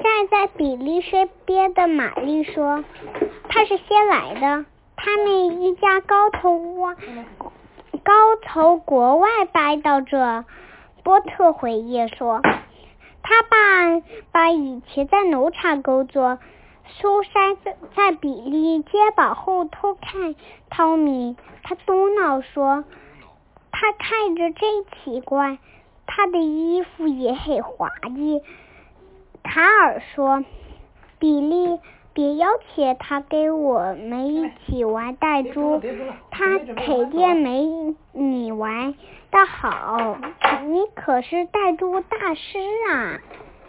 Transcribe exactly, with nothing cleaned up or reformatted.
站在比利身边的玛丽说，他是先来的，他们一家高从外高从国外搬到这。波特回忆说，他爸爸以前在农场工作。苏珊在比利肩膀后偷看汤米，他嘟囔说，他看着真奇怪，他的衣服也很滑稽。卡尔说，比利，别要求他跟我们一起玩弹珠，他肯定没你玩的好，你可是弹珠大师啊。